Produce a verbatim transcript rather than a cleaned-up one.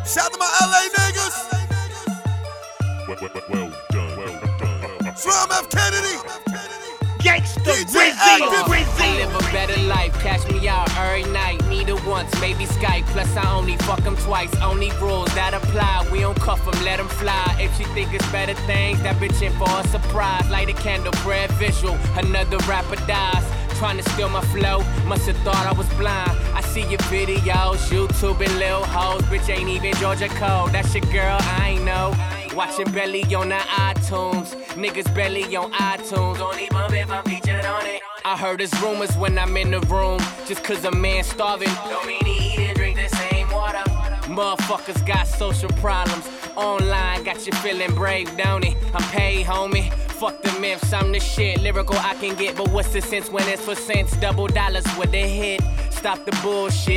Shout to my L A niggas. Well, well, well done, well done. Strom F. Kennedy. Gangsta D J Rizzy, Active. Rizzy. Live a better life, cash me out every night. Need it once, maybe Skype. Plus I only fuck them twice. Only rules that apply. We don't cuff them, let them fly. If she think it's better things, that bitch in for a surprise. Light a candle, bread visual. Another rapper dies. Trying to steal my flow, must've thought I was blind. I see your videos, YouTube and lil hoes. Bitch ain't even Georgia Code. That's your girl, I ain't know. Watching Belly on the iTunes. Niggas Belly on iTunes. Only bump if I'm featured on it. I heard there's rumors when I'm in the room. Just cause a man starving don't mean he eat and drink the same water. Motherfuckers got social problems. Online got you feeling brave, don't it? I'm paid, homie. Fuck the myths, I'm the shit. Lyrical I can get, but what's the sense when it's for cents? Double dollars with a hit. Stop the bullshit.